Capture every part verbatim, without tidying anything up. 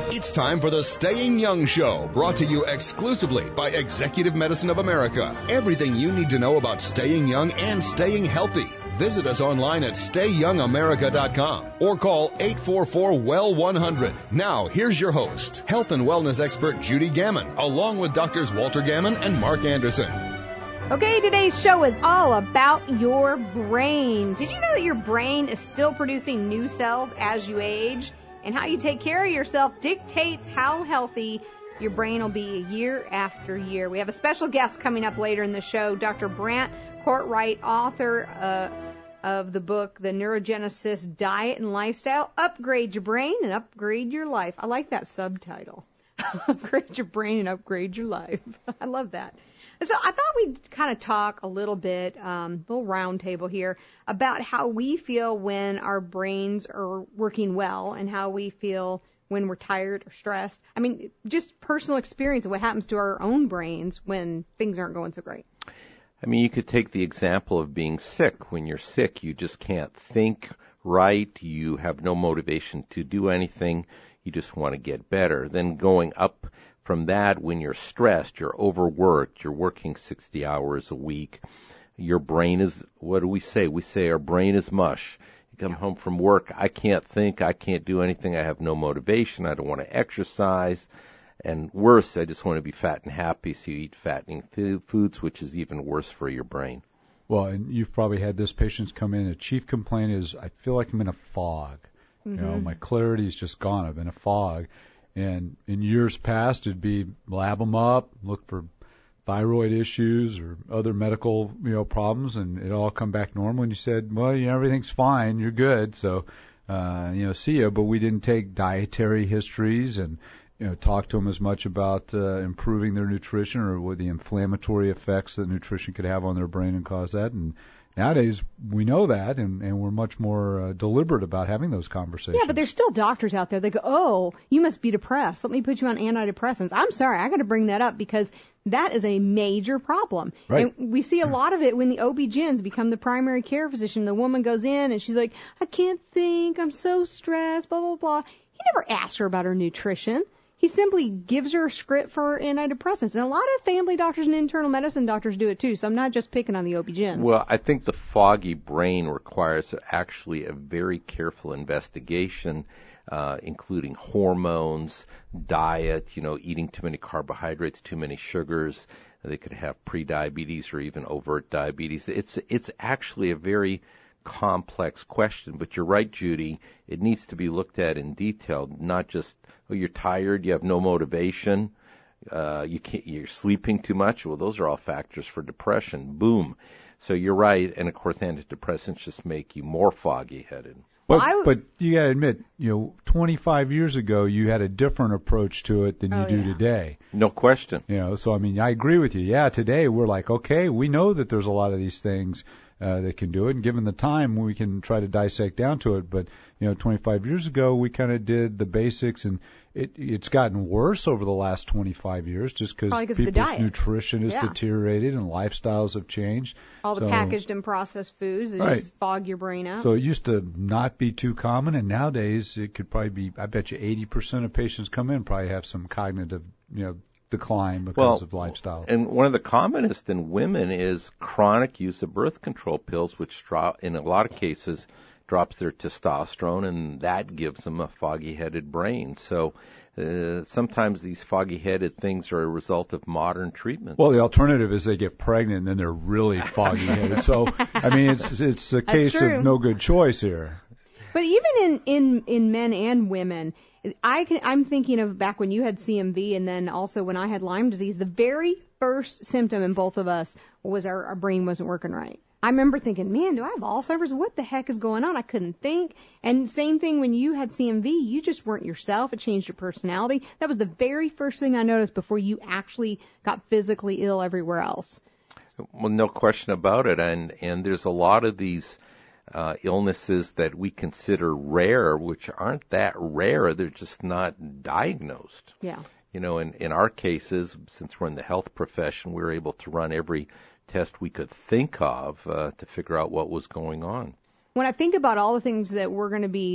It's time for the Staying Young Show, brought to you exclusively by Executive Medicine of America. Everything you need to know about staying young and staying healthy. Visit us online at stay young america dot com or call eight four four, W E L L one hundred. Now, here's your host, health and wellness expert Judy Gammon, along with Doctors Walter Gammon and Mark Anderson. Okay, today's show is all about your brain. Did you know that your brain is still producing new cells as you age? And how you take care of yourself dictates how healthy your brain will be year after year. We have a special guest coming up later in the show, Doctor Brant Courtright, author uh, of the book, The Neurogenesis Diet and Lifestyle, Upgrade Your Brain and Upgrade Your Life. I like that subtitle. Upgrade your brain and upgrade your life. I love that. So I thought we'd kind of talk a little bit, um, little round table here, about how we feel when our brains are working well and how we feel when we're tired or stressed. I mean, just personal experience of what happens to our own brains when things aren't going so great. I mean, you could take the example of being sick. When you're sick, you just can't think right. You have no motivation to do anything. You just want to get better. Then going up from that, when you're stressed, you're overworked, you're working sixty hours a week, your brain is, what do we say? We say our brain is mush. You come home from work, I can't think, I can't do anything, I have no motivation, I don't want to exercise. And worse, I just want to be fat and happy, so you eat fattening th- foods, which is even worse for your brain. Well, and you've probably had this patients come in, a chief complaint is, I feel like I'm in a fog. Mm-hmm. You know, my clarity is just gone. I'm in a fog. And in years past, it'd be lab them up, look for thyroid issues or other medical, you know, problems, and it all come back normal. And you said, well, you know, everything's fine, you're good, so, uh, you know, see ya. But we didn't take dietary histories and, you know, talk to them as much about uh, improving their nutrition or what the inflammatory effects that nutrition could have on their brain and cause that. And nowadays, we know that, and, and we're much more uh, deliberate about having those conversations. Yeah, but there's still doctors out there that go, oh, you must be depressed. Let me put you on antidepressants. I'm sorry, I got to bring that up because that is a major problem. Right. And we see a lot of it when the O B G Ns become the primary care physician. The woman goes in, and she's like, I can't think, I'm so stressed, blah, blah, blah. He never asked her about her nutrition. He simply gives her a script for antidepressants. And a lot of family doctors and internal medicine doctors do it too, so I'm not just picking on the O B G Ns. Well, I think the foggy brain requires actually a very careful investigation, uh, including hormones, diet, you know, eating too many carbohydrates, too many sugars. They could have prediabetes or even overt diabetes. It's it's actually a very complex question, but you're right, Judy. It needs to be looked at in detail, not just, oh, you're tired, you have no motivation, uh, you can't, you're sleeping too much. Well, those are all factors for depression. Boom. So you're right, and of course, antidepressants just make you more foggy-headed. But, w- but you got to admit, you know, twenty-five years ago, you had a different approach to it than you oh, do yeah. today. No question. You know, so I mean, I agree with you. Yeah, today we're like, okay, we know that there's a lot of these things uh, that can do it, and given the time, we can try to dissect down to it. But you know, twenty-five years ago, we kind of did the basics, and it it's gotten worse over the last twenty-five years, just because people's nutrition has yeah. deteriorated and lifestyles have changed. All the so, packaged and processed foods that right. just fog your brain out. So it used to not be too common, and nowadays it could probably be, I bet you eighty percent of patients come in probably have some cognitive, you know, decline because well, of lifestyle. And one of the commonest in women is chronic use of birth control pills, which drop, in a lot of cases drops their testosterone, and that gives them a foggy-headed brain. So uh, sometimes these foggy-headed things are a result of modern treatments. Well, the alternative is they get pregnant and then they're really foggy-headed. So, I mean, it's it's a case of no good choice here. But even in, in, in men and women, I can, I'm thinking of back when you had C M V and then also when I had Lyme disease, the very first symptom in both of us was our, our brain wasn't working right. I remember thinking, man, do I have Alzheimer's? What the heck is going on? I couldn't think. And same thing when you had C M V, you just weren't yourself. It changed your personality. That was the very first thing I noticed before you actually got physically ill everywhere else. Well, no question about it. And, and there's a lot of these uh, illnesses that we consider rare, which aren't that rare. They're just not diagnosed. Yeah. You know, in, in our cases, since we're in the health profession, we were able to run every test we could think of uh, to figure out what was going on. When I think about all the things that we're going to be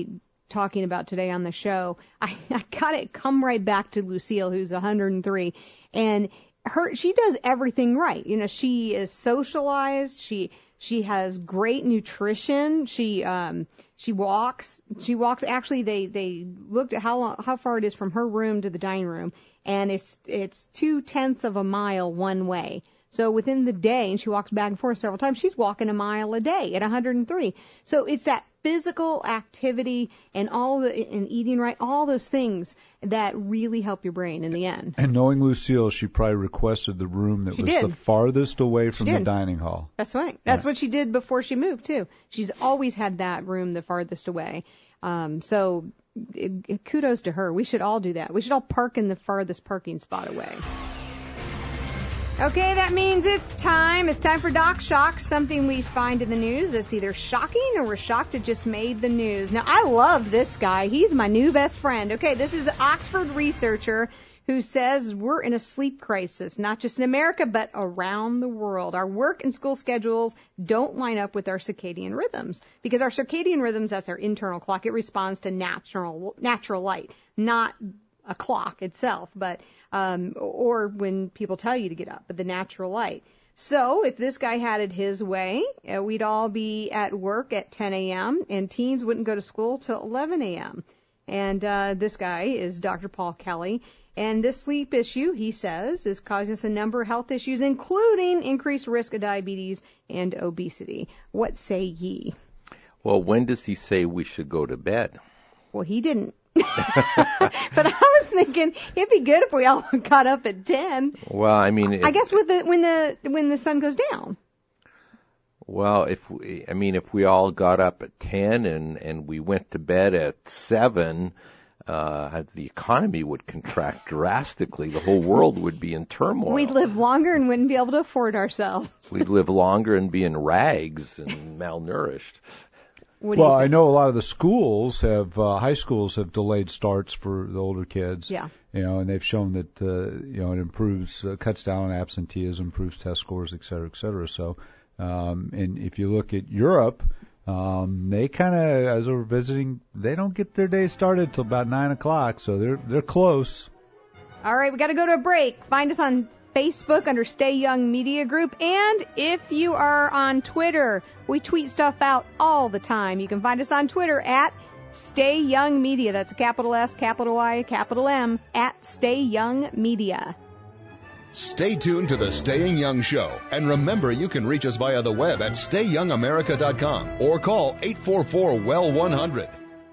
talking about today on the show, I, I got it come right back to Lucille, who's one hundred three, and her she does everything right. You know, she is socialized. She she has great nutrition. She um she walks. She walks. Actually, they they looked at how long, how far it is from her room to the dining room, and it's it's two tenths of a mile one way. So within the day, and she walks back and forth several times, she's walking a mile a day at one hundred three. So it's that physical activity and all the, and eating right, all those things that really help your brain in the end. And knowing Lucille, she probably requested the room that she was did. the farthest away from the dining hall. That's right. That's yeah. what she did before she moved, too. She's always had that room the farthest away. Um, so it, it, kudos to her. We should all do that. We should all park in the farthest parking spot away. Okay, that means it's time. It's time for Doc Shock, something we find in the news that's either shocking or we're shocked it just made the news. Now, I love this guy. He's my new best friend. Okay, this is an Oxford researcher who says we're in a sleep crisis, not just in America, but around the world. Our work and school schedules don't line up with our circadian rhythms, because our circadian rhythms, that's our internal clock. It responds to natural natural light, not a clock itself, but um, or when people tell you to get up, but the natural light. So if this guy had it his way, uh, we'd all be at work at ten a.m. and teens wouldn't go to school till eleven a.m. And uh, this guy is Doctor Paul Kelly. And this sleep issue, he says, is causing us a number of health issues, including increased risk of diabetes and obesity. What say ye? Well, when does he say we should go to bed? Well, he didn't. But I was thinking it'd be good if we all got up at ten. Well, I mean, I guess with the when the when the sun goes down. Well, if we, I mean, if we all got up at ten and and we went to bed at seven, uh, the economy would contract drastically. The whole world would be in turmoil. We'd live longer and wouldn't be able to afford ourselves. We'd live longer and be in rags and malnourished. Well, I know a lot of the schools have, uh, high schools have delayed starts for the older kids. Yeah. You know, and they've shown that, uh, you know, it improves, uh, cuts down on absenteeism, improves test scores, et cetera, et cetera. So, um, and if you look at Europe, um, they kind of, as we're visiting, they don't get their day started till about nine o'clock. So they're, they're close. All right. We got to go to a break. Find us on Facebook under Stay Young Media Group. And if you are on Twitter, we tweet stuff out all the time. You can find us on Twitter at Stay Young Media. That's a capital S, capital Y, capital M, at Stay Young Media. Stay tuned to the Staying Young Show. And remember, you can reach us via the web at stay young america dot com or call eight four four, W E L one hundred.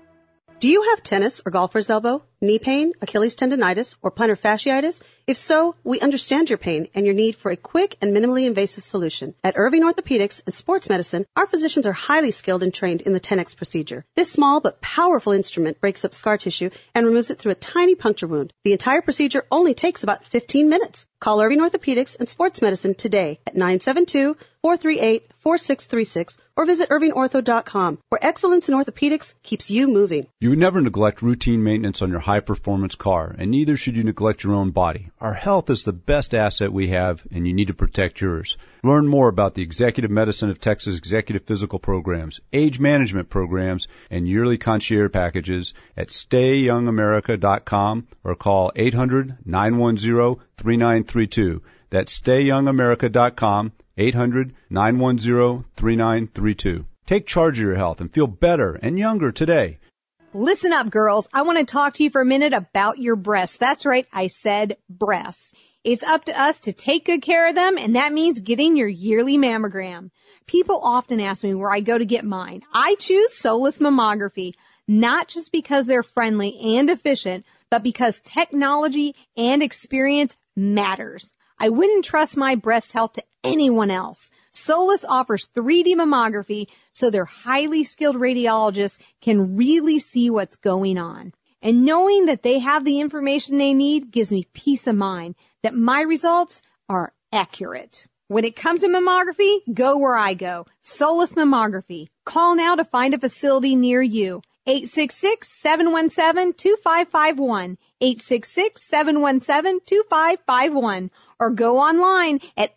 Do you have tennis or golfer's elbow, knee pain, Achilles tendonitis, or plantar fasciitis? If so, we understand your pain and your need for a quick and minimally invasive solution. At Irving Orthopedics and Sports Medicine, our physicians are highly skilled and trained in the ten X procedure. This small but powerful instrument breaks up scar tissue and removes it through a tiny puncture wound. The entire procedure only takes about fifteen minutes. Call Irving Orthopedics and Sports Medicine today at nine seven two, four three eight, four six three six or visit irving ortho dot com, where excellence in orthopedics keeps you moving. You would never neglect routine maintenance on your high-performance car, and neither should you neglect your own body. Our health is the best asset we have, and you need to protect yours. Learn more about the Executive Medicine of Texas Executive Physical Programs, age management programs, and yearly concierge packages at stay young america dot com or call eight hundred, nine one zero, three nine three two. That's stay young america dot com, eight hundred, nine one zero, three nine three two. Take charge of your health and feel better and younger today. Listen up, girls. I want to talk to you for a minute about your breasts. That's right. I said breasts. It's up to us to take good care of them, and that means getting your yearly mammogram. People often ask me where I go to get mine. I choose Solus Mammography, not just because they're friendly and efficient, but because technology and experience matters. I wouldn't trust my breast health to anyone else. Solus offers three D mammography, so their highly skilled radiologists can really see what's going on. And knowing that they have the information they need gives me peace of mind that my results are accurate. When it comes to mammography, go where I go. Solus Mammography. Call now to find a facility near you. eight six six, seven one seven, two five five one. eight six six, seven one seven, two five five one. Or go online at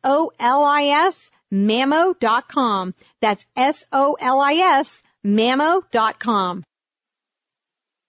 solis mammo dot com. That's S O L I S mammo dot com.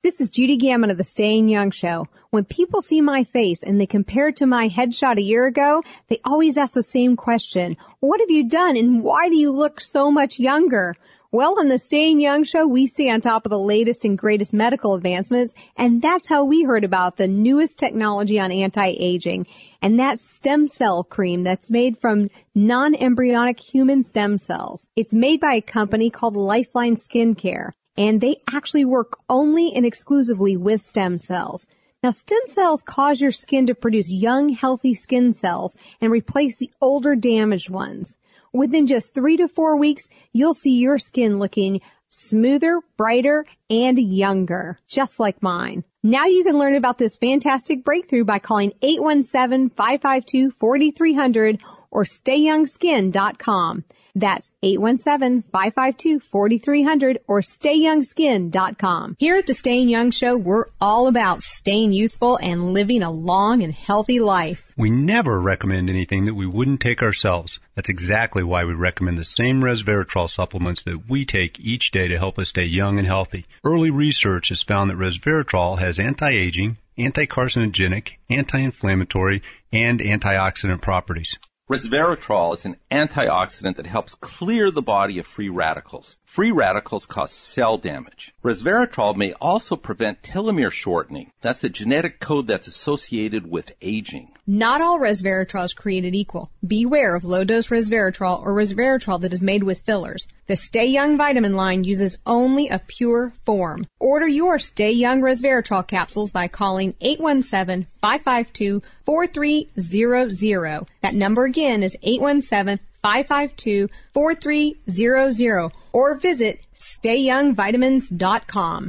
This is Judy Gammon of the Staying Young Show. When people see my face and they compare it to my headshot a year ago, they always ask the same question. What have you done and why do you look so much younger? Well, on the Staying Young Show, we stay on top of the latest and greatest medical advancements, and that's how we heard about the newest technology on anti-aging, and that's stem cell cream that's made from non-embryonic human stem cells. It's made by a company called Lifeline Skincare, and they actually work only and exclusively with stem cells. Now, stem cells cause your skin to produce young, healthy skin cells and replace the older, damaged ones. Within just three to four weeks, you'll see your skin looking smoother, brighter, and younger, just like mine. Now you can learn about this fantastic breakthrough by calling eight one seven, five five two, four three zero zero or stay young skin dot com. That's eight one seven, five five two, four three zero zero or stay young skin dot com. Here at the Staying Young Show, we're all about staying youthful and living a long and healthy life. We never recommend anything that we wouldn't take ourselves. That's exactly why we recommend the same resveratrol supplements that we take each day to help us stay young and healthy. Early research has found that resveratrol has anti-aging, anti-carcinogenic, anti-inflammatory, and antioxidant properties. Resveratrol is an antioxidant that helps clear the body of free radicals. Free radicals cause cell damage. Resveratrol may also prevent telomere shortening. That's a genetic code that's associated with aging. Not all resveratrol is created equal. Beware of low-dose resveratrol or resveratrol that is made with fillers. The Stay Young vitamin line uses only a pure form. Order your Stay Young resveratrol capsules by calling eight one seven, five five two, four three zero zero. That number again is eight one seven, five five two, four three zero zero or visit stay young vitamins dot com.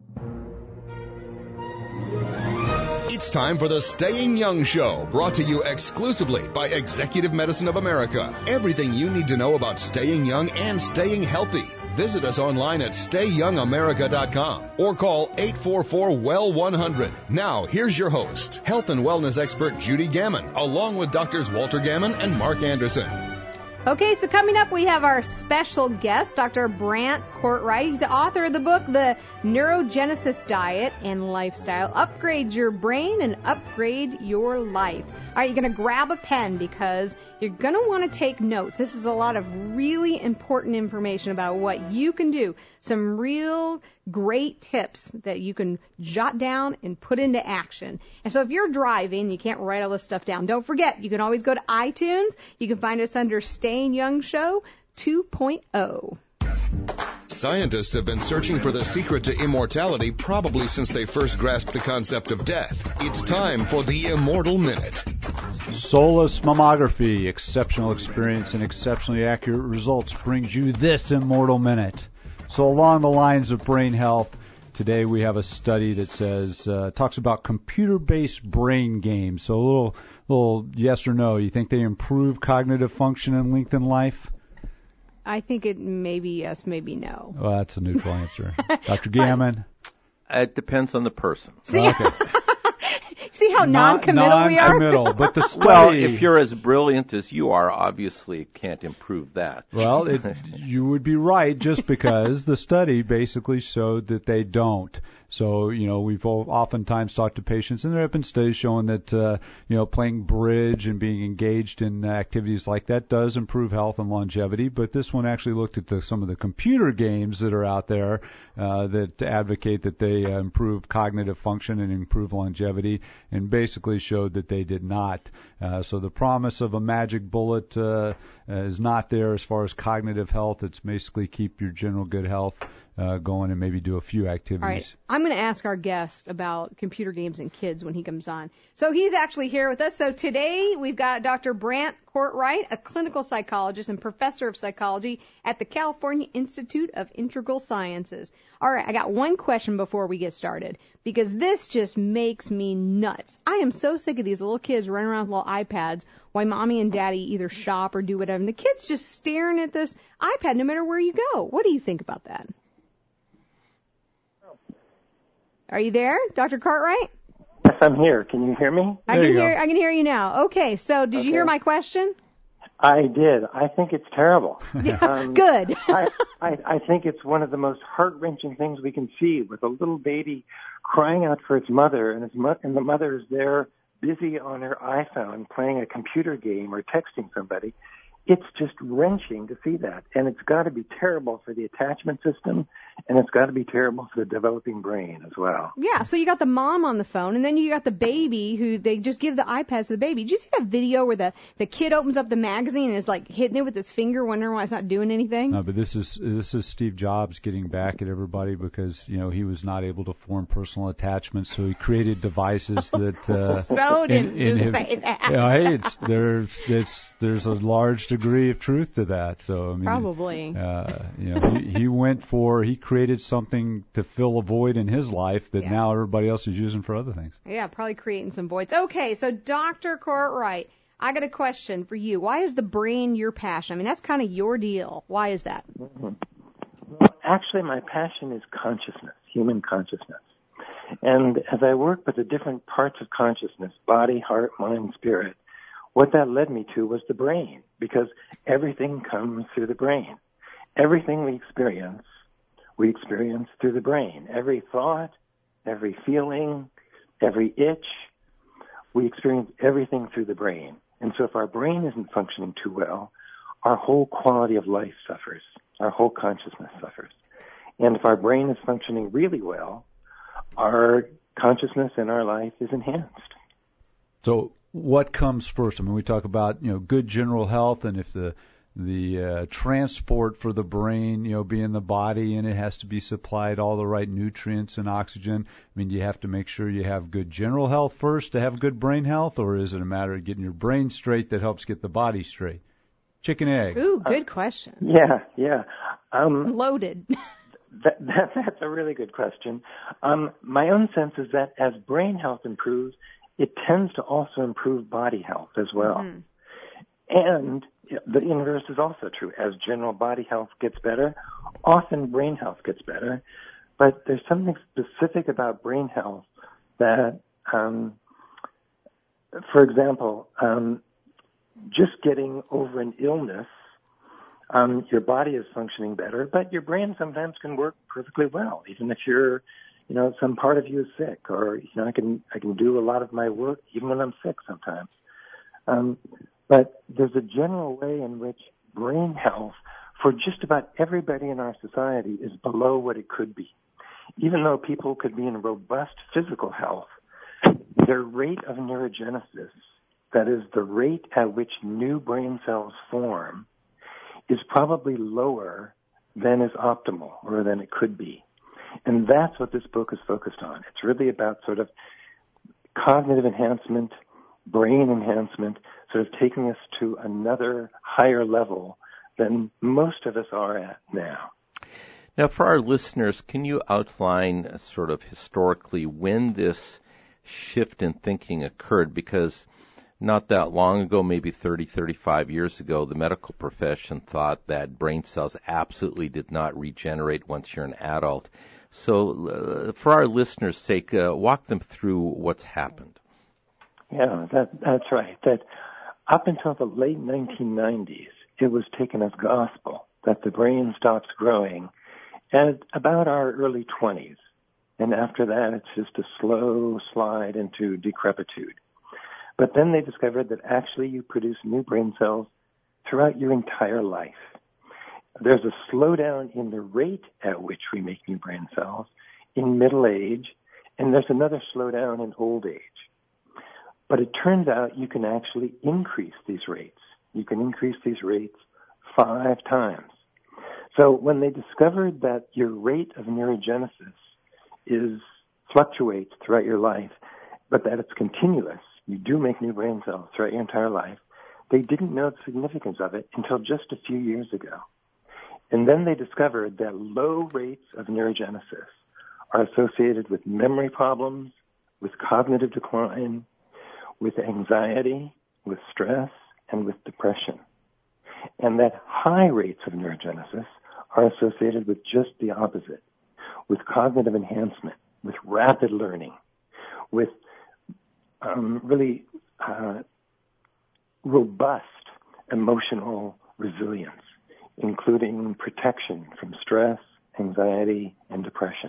It's time for the Staying Young Show, brought to you exclusively by Executive Medicine of America. Everything you need to know about staying young and staying healthy. Visit us online at stay young america dot com or call eight four four, W E L one hundred. Now, here's your host, health and wellness expert Judy Gammon, along with Doctors Walter Gammon and Mark Anderson. Okay, so coming up, we have our special guest, Doctor Brant Courtright. He's the author of the book, The Neurogenesis Diet and Lifestyle. Upgrade your brain and upgrade your life. All right, you're going to grab a pen because you're going to want to take notes. This is a lot of really important information about what you can do. Some real great tips that you can jot down and put into action. And so if you're driving, you can't write all this stuff down. Don't forget, you can always go to iTunes. You can find us under Staying Young Show two point oh. Scientists have been searching for the secret to immortality probably since they first grasped the concept of death. It's time for the Immortal Minute. Solus Mammography, exceptional experience and exceptionally accurate results, brings you this Immortal Minute. So along the lines of brain health, today we have a study that says, uh, talks about computer-based brain games. So a little, little yes or no. You think they improve cognitive function and lengthen life? I think it may be yes, maybe no. Well, that's a neutral answer. Doctor Gammon? It depends on the person. See, Okay. See how Non- non-committal we are? Non-committal, but the study... Well, if you're as brilliant as you are, obviously it can't improve that. Well, it, you would be right just because the study basically showed that they don't. So, you know, we've oftentimes talked to patients, and there have been studies showing that, uh, you know, playing bridge and being engaged in activities like that does improve health and longevity. But this one actually looked at the, some of the computer games that are out there uh, that advocate that they uh, improve cognitive function and improve longevity, and basically showed that they did not. Uh, so the promise of a magic bullet uh, is not there as far as cognitive health. It's basically keep your general good health Uh, going and maybe do a few activities. All right. I'm going to ask our guest about computer games and kids when he comes on. So he's actually here with us. So today we've got Doctor Brant Courtright, a clinical psychologist and professor of psychology at the California Institute of Integral Sciences. All right, I got one question before we get started, because this just makes me nuts. I am so sick of these little kids running around with little iPads while mommy and daddy either shop or do whatever. And the kids just staring at this iPad no matter where you go. What do you think about that? Are you there, Doctor Courtright? Yes, I'm here. Can you hear me? I There can you hear. go. I can hear you now. Okay. So, did Okay. you hear my question? I did. I think it's terrible. Yeah, um, good. I, I, I think it's one of the most heart-wrenching things we can see, with a little baby crying out for its mother, and, its mo- and the mother is there busy on her iPhone playing a computer game or texting somebody. It's just wrenching to see that. And it's got to be terrible for the attachment system, and it's got to be terrible for the developing brain as well. Yeah, so you got the mom on the phone, and then you got the baby who they just give the iPads to the baby. Did you see that video where the, the kid opens up the magazine and is like hitting it with his finger, wondering why it's not doing anything? No, but this is this is Steve Jobs getting back at everybody because, you know, he was not able to form personal attachments, so he created devices that uh so didn't just in, say that. Yeah, hey, it's there's it's there's a large degree of truth to that. So I mean, Probably. uh, you know, he, he went for he created something to fill a void in his life that Yeah. now everybody else is using for other things. Yeah, probably creating some voids. Okay, so Doctor Courtwright, I got a question for you. Why is the brain your passion? I mean, that's kind of your deal. Why is that? Mm-hmm. Well, actually, my passion is consciousness, human consciousness. And as I work with the different parts of consciousness, body, heart, mind, spirit, what that led me to was the brain, because everything comes through the brain. Everything we experience, we experience through the brain. Every thought, every feeling, every itch, we experience everything through the brain. And so if our brain isn't functioning too well, our whole quality of life suffers. Our whole consciousness suffers. And if our brain is functioning really well, our consciousness in our life is enhanced. So what comes first? I mean, we talk about, you know, good general health, and if the the uh, transport for the brain, you know, be in the body, and it has to be supplied all the right nutrients and oxygen. I mean, do you have to make sure you have good general health first to have good brain health, or is it a matter of getting your brain straight that helps get the body straight? Chicken egg. Ooh, good question. Yeah, yeah. Um, Loaded. that, that, that's a really good question. Um, my own sense is that as brain health improves, it tends to also improve body health as well. Mm-hmm. And the inverse is also true. As general body health gets better, often brain health gets better. But there's something specific about brain health that, um, for example, um, just getting over an illness, um, your body is functioning better, but your brain sometimes can work perfectly well, even if you're, you know, some part of you is sick, or, you know, I can, I can do a lot of my work even when I'm sick sometimes. Um, but there's a general way in which brain health for just about everybody in our society is below what it could be. Even though people could be in robust physical health, their rate of neurogenesis, that is the rate at which new brain cells form, is probably lower than is optimal or than it could be. And that's what this book is focused on. It's really about sort of cognitive enhancement, brain enhancement, sort of taking us to another higher level than most of us are at now. Now, for our listeners, can you outline uh, sort of historically when this shift in thinking occurred? Because not that long ago, maybe thirty, thirty-five years ago, the medical profession thought that brain cells absolutely did not regenerate once you're an adult. So uh, for our listeners' sake, uh, walk them through what's happened. Yeah, that, that's right. That up until the late nineteen nineties, it was taken as gospel that the brain stops growing at about our early twenties. And after that, it's just a slow slide into decrepitude. But then they discovered that actually you produce new brain cells throughout your entire life. There's a slowdown in the rate at which we make new brain cells in middle age, and there's another slowdown in old age. But it turns out you can actually increase these rates. You can increase these rates five times. So when they discovered that your rate of neurogenesis is fluctuates throughout your life, but that it's continuous, you do make new brain cells throughout your entire life, they didn't know the significance of it until just a few years ago. And then they discovered that low rates of neurogenesis are associated with memory problems, with cognitive decline, with anxiety, with stress, and with depression. And that high rates of neurogenesis are associated with just the opposite, with cognitive enhancement, with rapid learning, with um, really uh, robust emotional resilience, including protection from stress, anxiety, and depression.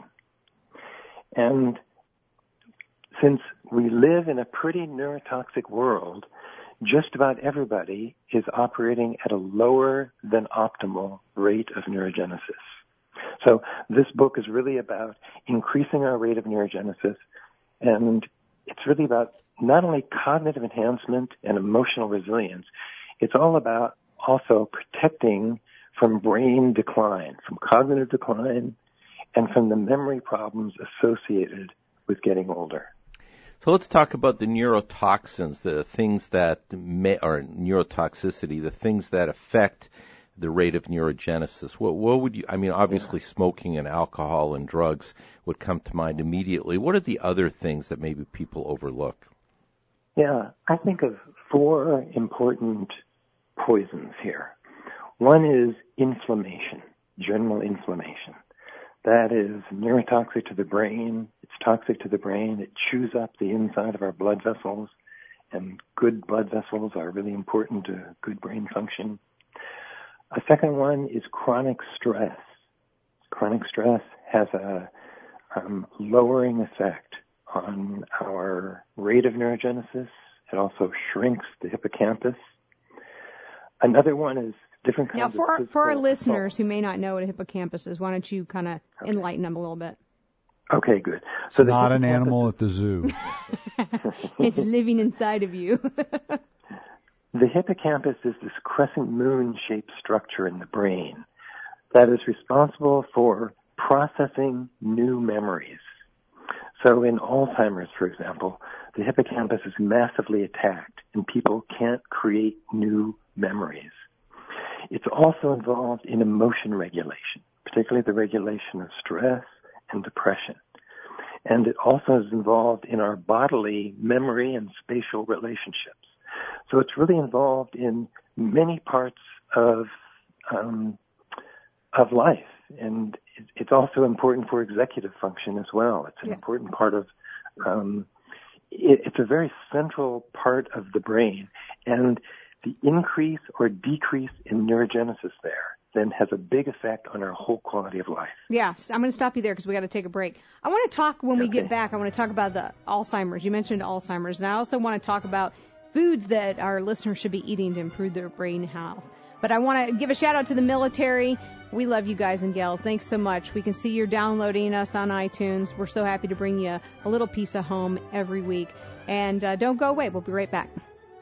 And since we live in a pretty neurotoxic world, just about everybody is operating at a lower than optimal rate of neurogenesis. So this book is really about increasing our rate of neurogenesis, and it's really about not only cognitive enhancement and emotional resilience, it's all about also protecting from brain decline, from cognitive decline, and from the memory problems associated with getting older. So let's talk about the neurotoxins, the things that may, or neurotoxicity, the things that affect the rate of neurogenesis. What, what would you, I mean, obviously smoking and alcohol and drugs would come to mind immediately. What are the other things that maybe people overlook? Yeah, I think of four important poisons here. One is inflammation, general inflammation. That is neurotoxic to the brain. It's toxic to the brain. It chews up the inside of our blood vessels, and good blood vessels are really important to good brain function. A second one is chronic stress. Chronic stress has a um, lowering effect on our rate of neurogenesis. It also shrinks the hippocampus. Another one is different kinds now, for of our, for our listeners assault. who may not know what a hippocampus is, why don't you kind of Okay. enlighten them a little bit? Okay, good. So It's not an animal at the zoo. It's living inside of you. The hippocampus is this crescent moon-shaped structure in the brain that is responsible for processing new memories. So in Alzheimer's, for example, the hippocampus is massively attacked and people can't create new memories. It's also involved in emotion regulation, particularly the regulation of stress and depression. And it also is involved in our bodily memory and spatial relationships. So it's really involved in many parts of um, of life, and it's also important for executive function as well. It's an yeah. important part of. Um, it, it's a very central part of the brain, and the increase or decrease in neurogenesis there then has a big effect on our whole quality of life. Yeah, so I'm going to stop you there because we got to take a break. I want to talk when we Okay. get back. I want to talk about the Alzheimer's. You mentioned Alzheimer's, and I also want to talk about foods that our listeners should be eating to improve their brain health. But I want to give a shout out to the military. We love you guys and gals. Thanks so much. We can see you're downloading us on iTunes. We're so happy to bring you a little piece of home every week. And uh, don't go away. We'll be right back.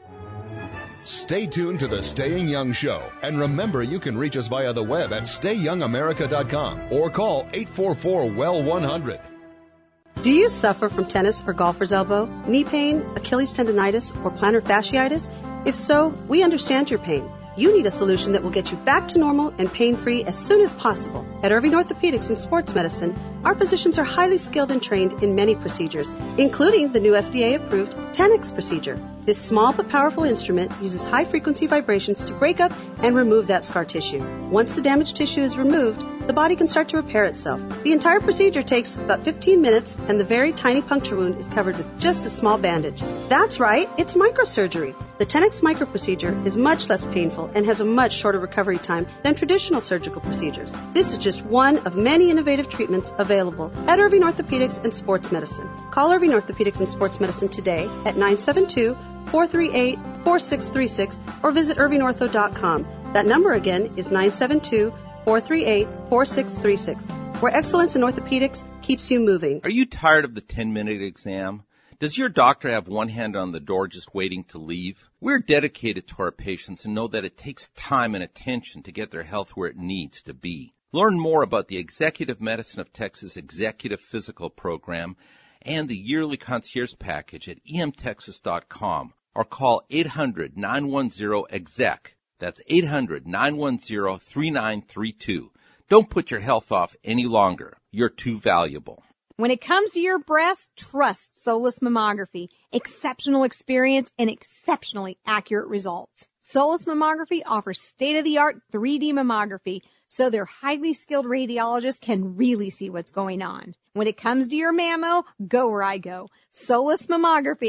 Stay tuned to the Staying Young Show. And remember, you can reach us via the web at stay young america dot com or call eight four four, W E L one hundred. Do you suffer from tennis or golfer's elbow, knee pain, Achilles tendonitis, or plantar fasciitis? If so, we understand your pain. You need a solution that will get you back to normal and pain-free as soon as possible. At Irving Orthopedics and Sports Medicine, our physicians are highly skilled and trained in many procedures, including the new F D A-approved Tenex procedure. This small but powerful instrument uses high-frequency vibrations to break up and remove that scar tissue. Once the damaged tissue is removed, the body can start to repair itself. The entire procedure takes about fifteen minutes, and the very tiny puncture wound is covered with just a small bandage. That's right, it's microsurgery. The Tenex micro procedure is much less painful and has a much shorter recovery time than traditional surgical procedures. This is just one of many innovative treatments available at Irving Orthopedics and Sports Medicine. Call Irving Orthopedics and Sports Medicine today at nine seven two, four three eight, four six three six or visit irving ortho dot com. That number again is nine seven two, four three eight, four six three six, where excellence in orthopedics keeps you moving. Are you tired of the ten-minute exam? Does your doctor have one hand on the door just waiting to leave? We're dedicated to our patients and know that it takes time and attention to get their health where it needs to be. Learn more about the Executive Medicine of Texas Executive Physical Program and the yearly concierge package at e m texas dot com or call eight hundred, nine one zero, E X E C. That's eight hundred, nine one zero, three nine three two. Don't put your health off any longer. You're too valuable. When it comes to your breast, trust Solus Mammography. Exceptional experience and exceptionally accurate results. Solus Mammography offers state-of-the-art three D mammography, so their highly skilled radiologists can really see what's going on. When it comes to your mammo, go where I go. Solus Mammography.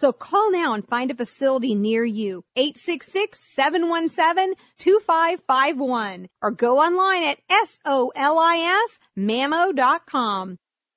So call now and find a facility near you. eight six six, seven one seven, two five five one or go online at solis mammo dot com.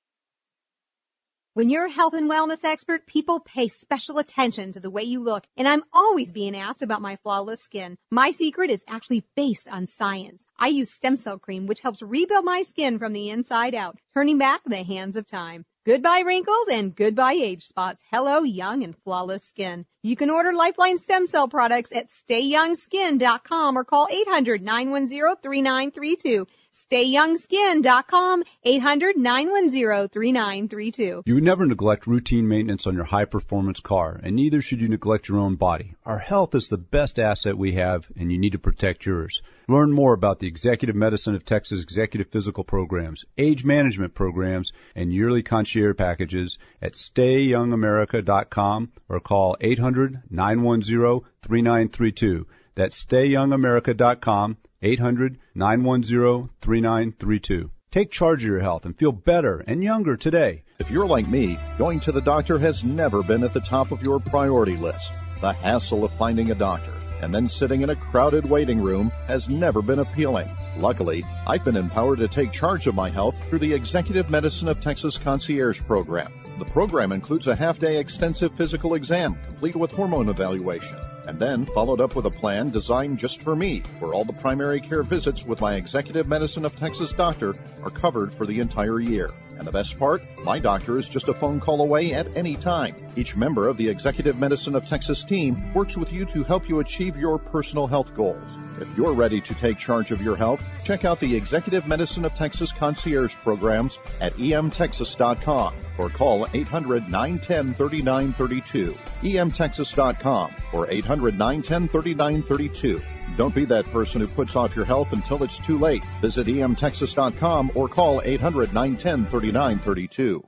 When you're a health and wellness expert, people pay special attention to the way you look, and I'm always being asked about my flawless skin. My secret is actually based on science. I use stem cell cream, which helps rebuild my skin from the inside out, turning back the hands of time. Goodbye wrinkles and goodbye age spots. Hello, young and flawless skin. You can order Lifeline stem cell products at stay young skin dot com or call eight hundred, nine one zero, three nine three two. stay young skin dot com, eight hundred, nine one zero, three nine three two. You would never neglect routine maintenance on your high-performance car, and neither should you neglect your own body. Our health is the best asset we have, and you need to protect yours. Learn more about the Executive Medicine of Texas Executive Physical Programs, age management programs, and yearly concierge packages at stay young america dot com or call eight hundred, nine one zero, three nine three two. That's stay young america dot com, eight hundred, nine one zero, three nine three two. Take charge of your health and feel better and younger today. If you're like me, going to the doctor has never been at the top of your priority list. The hassle of finding a doctor and then sitting in a crowded waiting room has never been appealing. Luckily, I've been empowered to take charge of my health through the Executive Medicine of Texas Concierge Program. The program includes a half-day extensive physical exam, complete with hormone evaluation, and then followed up with a plan designed just for me, where all the primary care visits with my Executive Medicine of Texas doctor are covered for the entire year. And the best part, my doctor is just a phone call away at any time. Each member of the Executive Medicine of Texas team works with you to help you achieve your personal health goals. If you're ready to take charge of your health, check out the Executive Medicine of Texas Concierge programs at e m texas dot com or call eight hundred, nine one zero, three nine three two, e m texas dot com or eight hundred, nine one zero, three nine three two. Don't be that person who puts off your health until it's too late. Visit e m texas dot com or call eight hundred, nine one zero, three nine three two.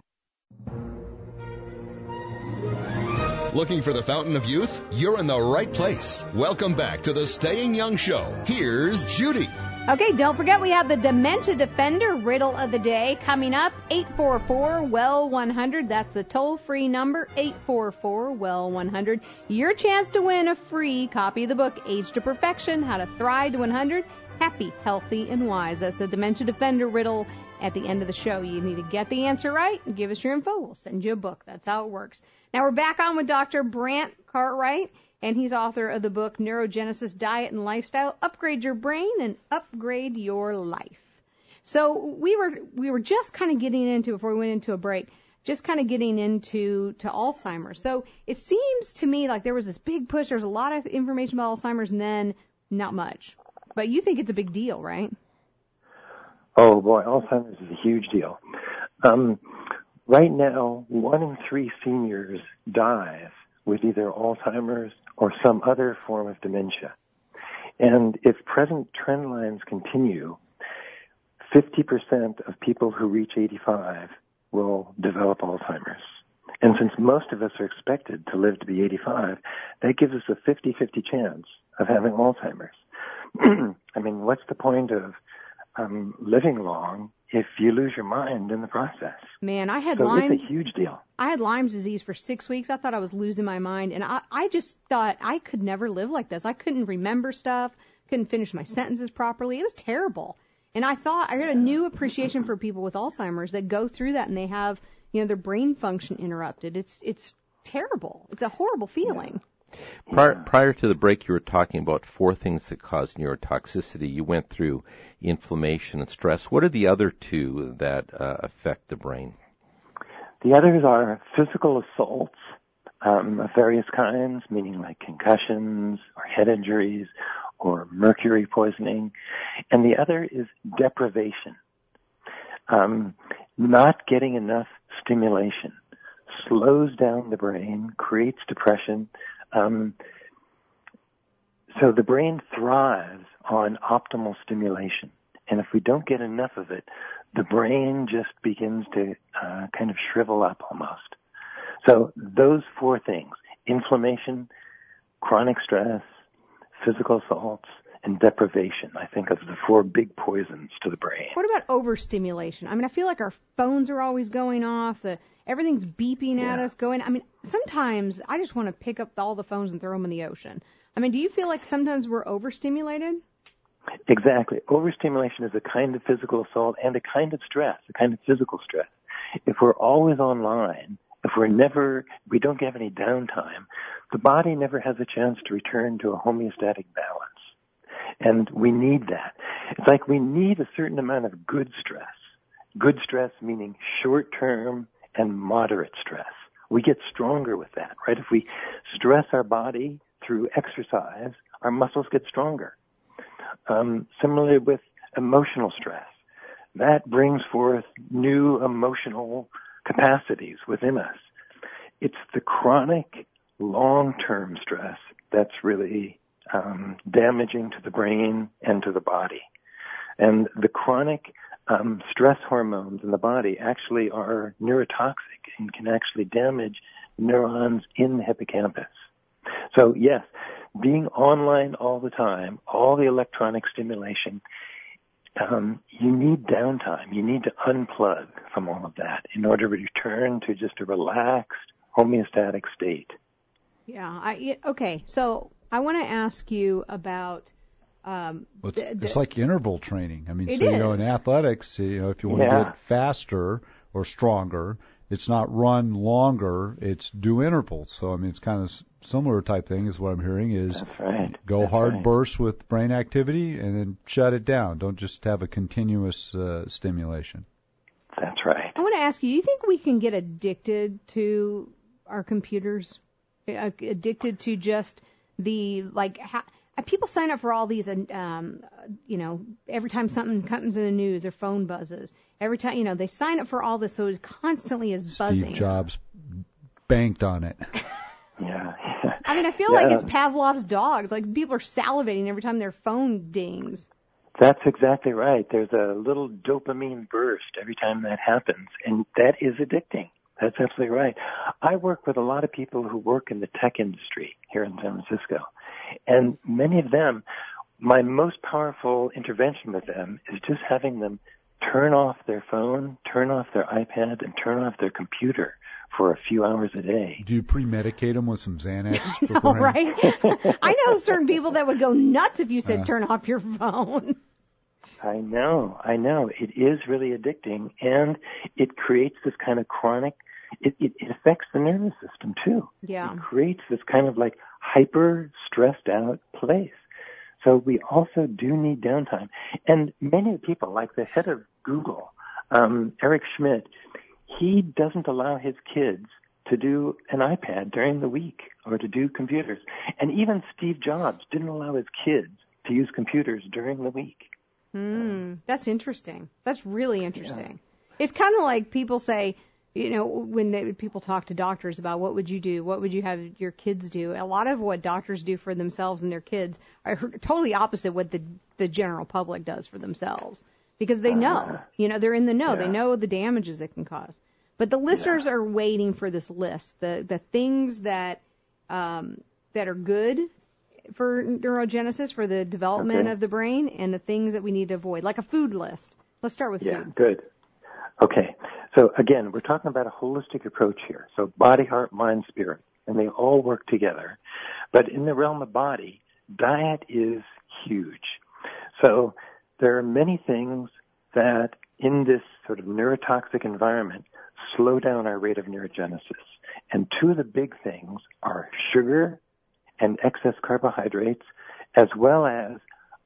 Looking for the fountain of youth? You're in the right place. Welcome back to the Staying Young Show. Here's Judy. Okay, don't forget we have the Dementia Defender Riddle of the Day coming up. eight four four, W E L one hundred. That's the toll-free number, eight four four, W E L one hundred. Your chance to win a free copy of the book, Age to Perfection, How to Thrive to one hundred, Happy, Healthy, and Wise. That's the Dementia Defender Riddle at the end of the show. You need to get the answer right and give us your info. We'll send you a book. That's how it works. Now we're back on with Doctor Brant Cartwright, and he's author of the book Neurogenesis Diet and Lifestyle, Upgrade Your Brain and Upgrade Your Life. So we were we were just kind of getting into, before we went into a break, just kind of getting into to Alzheimer's. So it seems to me like there was this big push. There's a lot of information about Alzheimer's and then not much. But you think it's a big deal, right? Oh, boy, Alzheimer's is a huge deal. Um, right now, one in three seniors dies with either Alzheimer's or some other form of dementia. And if present trend lines continue, fifty percent of people who reach eighty-five will develop Alzheimer's. And since most of us are expected to live to be eighty-five, that gives us a fifty-fifty chance of having Alzheimer's. I mean, what's the point of um, living long if you lose your mind in the process? Man, I had so Lyme's. It's a huge deal. I had Lyme's disease for six weeks. I thought I was losing my mind, and I, I just thought I could never live like this. I couldn't remember stuff, couldn't finish my sentences properly. It was terrible. And I thought I had a new appreciation for people with Alzheimer's that go through that and they have, you know, their brain function interrupted. It's it's terrible. It's a horrible feeling. Yeah. Prior, prior to the break, you were talking about four things that cause neurotoxicity. You went through inflammation and stress. What are the other two that uh, affect the brain? The others are physical assaults um, of various kinds, meaning like concussions or head injuries or mercury poisoning. And the other is deprivation, um, not getting enough stimulation. Slows down the brain, creates depression. Um, so the brain thrives on optimal stimulation. And if we don't get enough of it, the brain just begins to uh, kind of shrivel up almost. So those four things, inflammation, chronic stress, physical assaults, and deprivation, I think, of the four big poisons to the brain. What about overstimulation? I mean, I feel like our phones are always going off. The, everything's beeping at Yeah. us, going. I mean, sometimes I just want to pick up all the phones and throw them in the ocean. I mean, do you feel like sometimes we're overstimulated? Exactly. Overstimulation is a kind of physical assault and a kind of stress, a kind of physical stress. If we're always online, if we're never, we don't have any downtime, the body never has a chance to return to a homeostatic balance. And we need that. It's like we need a certain amount of good stress. Good stress meaning short-term and moderate stress. We get stronger with that, right? If we stress our body through exercise, our muscles get stronger. Um, similarly with emotional stress, that brings forth new emotional capacities within us. It's the chronic, long-term stress that's really um, damaging to the brain and to the body. And the chronic um, stress hormones in the body actually are neurotoxic and can actually damage neurons in the hippocampus. So yes, being online all the time, all the electronic stimulation, um, you need downtime. You need to unplug from all of that in order to return to just a relaxed, homeostatic state. Yeah. I, okay. So I want to ask you about. Um, well, it's, the, the, it's like interval training. I mean, it so you know, is. in athletics, you know, if you want Yeah. to get faster or stronger, it's not run longer; it's do intervals. So I mean, it's kind of similar type thing. Is what I'm hearing is That's right. go That's hard right. bursts with brain activity and then shut it down. Don't just have a continuous uh, stimulation. That's right. I want to ask you, do you think we can get addicted to our computers? Uh, addicted to just the, like, ha- people sign up for all these, um, you know, every time something comes in the news, their phone buzzes. Every time, you know, they sign up for all this, so it constantly is buzzing. Steve Jobs banked on it. Yeah. I mean, I feel Yeah. like it's Pavlov's dogs. Like, people are salivating every time their phone dings. That's exactly right. There's a little dopamine burst every time that happens, and that is addicting. That's absolutely right. I work with a lot of people who work in the tech industry here in San Francisco, and many of them, my most powerful intervention with them is just having them turn off their phone, turn off their iPad, and turn off their computer for a few hours a day. Do you pre-medicate them with some Xanax? No, right? I know certain people that would go nuts if you said Uh. turn off your phone. I know, I know. It is really addicting, and it creates this kind of chronic, it, it, it affects the nervous system too. Yeah. It creates this kind of like hyper stressed out place. So we also do need downtime. And many people, like the head of Google, um, Eric Schmidt, he doesn't allow his kids to do an iPad during the week or to do computers. And even Steve Jobs didn't allow his kids to use computers during the week. Mm, that's interesting. That's really interesting. Yeah. It's kind of like people say, you know, when they, people talk to doctors about what would you do, what would you have your kids do, a lot of what doctors do for themselves and their kids are totally opposite what the, the general public does for themselves. Because they know, uh, you know, they're in the know. Yeah. They know the damages it can cause. But the listeners yeah. are waiting for this list, the the things that um, that are good for neurogenesis, for the development okay. of the brain, and the things that we need to avoid, like a food list. Let's start with yeah, food. Yeah, good. Okay. So, again, we're talking about a holistic approach here. So body, heart, mind, spirit, and they all work together. But in the realm of body, diet is huge. So there are many things that in this sort of neurotoxic environment slow down our rate of neurogenesis. And two of the big things are sugar and excess carbohydrates, as well as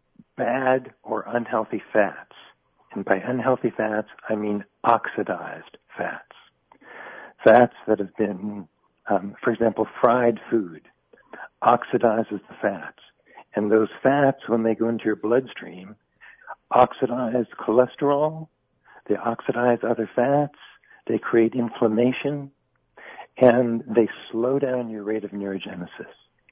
bad or unhealthy fats. And by unhealthy fats, I mean oxidized fats. Fats that have been, um, for example, fried food oxidizes the fats. And those fats, when they go into your bloodstream, oxidize cholesterol, they oxidize other fats, they create inflammation, and they slow down your rate of neurogenesis.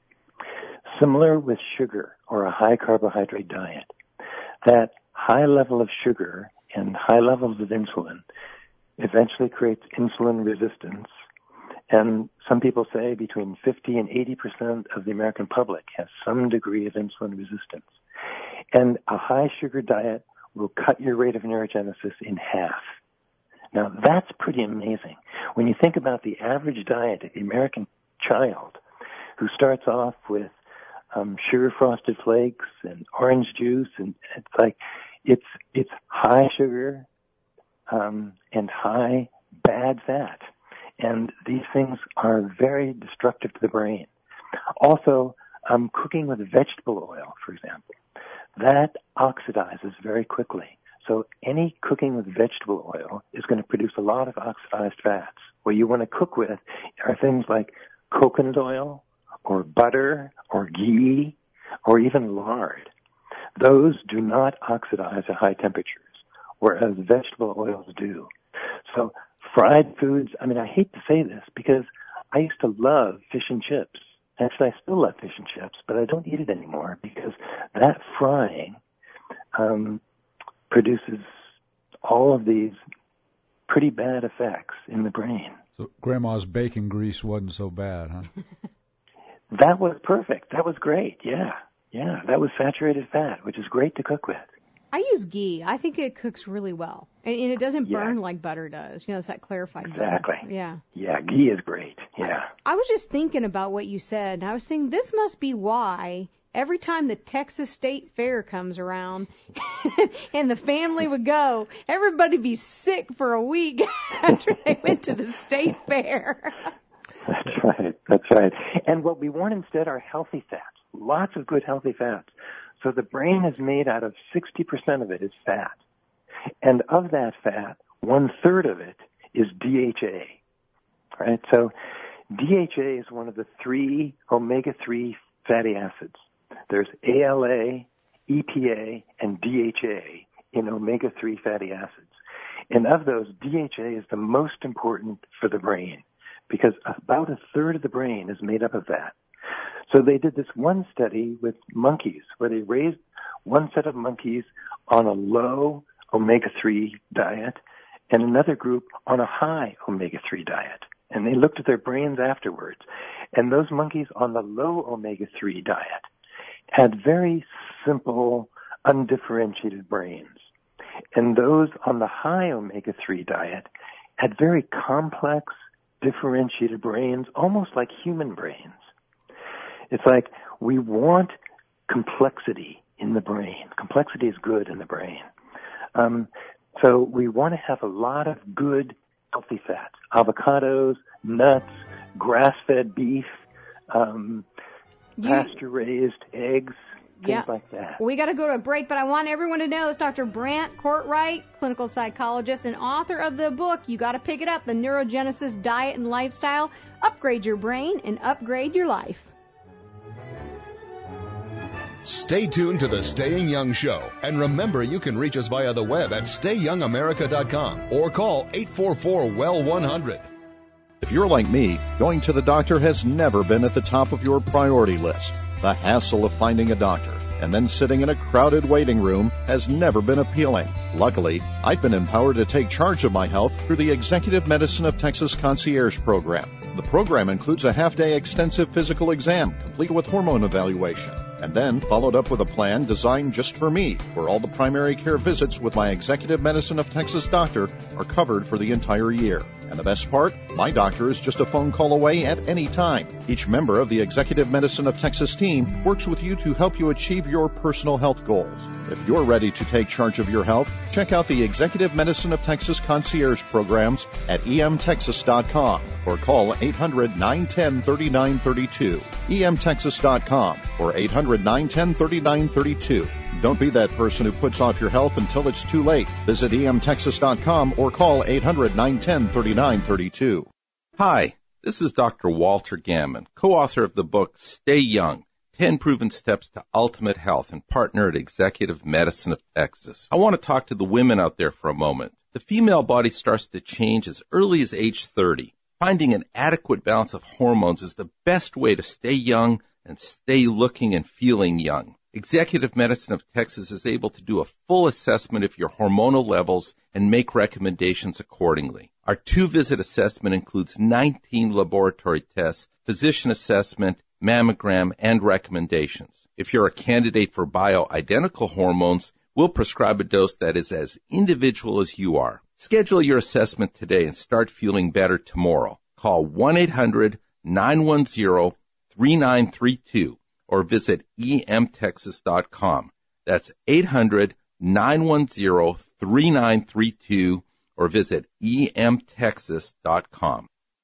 Similar with sugar or a high carbohydrate diet, that high level of sugar and high levels of insulin eventually creates insulin resistance. And some people say between fifty and eighty percent of the American public has some degree of insulin resistance. And a high sugar diet will cut your rate of neurogenesis in half. Now, that's pretty amazing. When you think about the average diet of the American child who starts off with um, sugar-frosted flakes and orange juice, and it's like, it's, it's high sugar um, and high bad fat. And these things are very destructive to the brain. Also, um, cooking with vegetable oil, for example, that oxidizes very quickly. So any cooking with vegetable oil is going to produce a lot of oxidized fats. What you want to cook with are things like coconut oil or butter or ghee or even lard. Those do not oxidize at high temperatures, whereas vegetable oils do. So fried foods, I mean, I hate to say this because I used to love fish and chips. Actually, I still love fish and chips, but I don't eat it anymore because that frying um, produces all of these pretty bad effects in the brain. So Grandma's bacon grease wasn't so bad, huh? That was perfect. That was great. Yeah. Yeah. That was saturated fat, which is great to cook with. I use ghee. I think it cooks really well. And, and it doesn't burn yeah. like butter does. You know, it's that clarified Exactly. butter. Yeah. Yeah, ghee is great. Yeah. I, I was just thinking about what you said, and I was thinking this must be why every time the Texas State Fair comes around and the family would go, everybody would be sick for a week after they went to the state fair. That's right. That's right. And what we want instead are healthy fats, lots of good healthy fats. So the brain is made out of sixty percent of it is fat. And of that fat, one third of it is D H A. Right? So D H A is one of the three omega three fatty acids. There's A L A, E P A, and D H A in omega three fatty acids. And of those, D H A is the most important for the brain because about a third of the brain is made up of that. So they did this one study with monkeys where they raised one set of monkeys on a low omega three diet and another group on a high omega three diet. And they looked at their brains afterwards. And those monkeys on the low omega three diet had very simple, undifferentiated brains. And those on the high omega three diet had very complex, differentiated brains, almost like human brains. It's like we want complexity in the brain. Complexity is good in the brain. Um, so we want to have a lot of good, healthy fats. Avocados, nuts, grass-fed beef, um, you, pasture-raised eggs, things yeah. like that. We got to go to a break, but I want everyone to know it's Doctor Brant Courtright, clinical psychologist and author of the book. You got to pick it up, The Neurogenesis Diet and Lifestyle. Upgrade your brain and upgrade your life. Stay tuned to the Staying Young Show. And remember, you can reach us via the web at stay young america dot com or call eight four four, W E L one hundred. If you're like me, going to the doctor has never been at the top of your priority list. The hassle of finding a doctor and then sitting in a crowded waiting room has never been appealing. Luckily, I've been empowered to take charge of my health through the Executive Medicine of Texas Concierge Program. The program includes a half-day extensive physical exam, complete with hormone evaluation, and then followed up with a plan designed just for me, where all the primary care visits with my Executive Medicine of Texas doctor are covered for the entire year. And the best part, my doctor is just a phone call away at any time. Each member of the Executive Medicine of Texas team works with you to help you achieve your personal health goals. If you're ready to take charge of your health, check out the Executive Medicine of Texas Concierge programs at e m texas dot com or call eight hundred, nine one zero, three nine three two, e m texas dot com or eight hundred, nine one zero, three nine three two. Don't be that person who puts off your health until it's too late. Visit e m texas dot com or call eight hundred, nine one zero, three nine three two. Hi, this is Doctor Walter Gammon, co-author of the book Stay Young, ten Proven Steps to Ultimate Health and partner at Executive Medicine of Texas. I want to talk to the women out there for a moment. The female body starts to change as early as age thirty. Finding an adequate balance of hormones is the best way to stay young and stay looking and feeling young. Executive Medicine of Texas is able to do a full assessment of your hormonal levels and make recommendations accordingly. Our two-visit assessment includes nineteen laboratory tests, physician assessment, mammogram, and recommendations. If you're a candidate for bioidentical hormones, we'll prescribe a dose that is as individual as you are. Schedule your assessment today and start feeling better tomorrow. Call one eight hundred nine one zero three nine three two or visit e m texas dot com. That's eight hundred nine one zero three nine three two or visit e m texas dot com.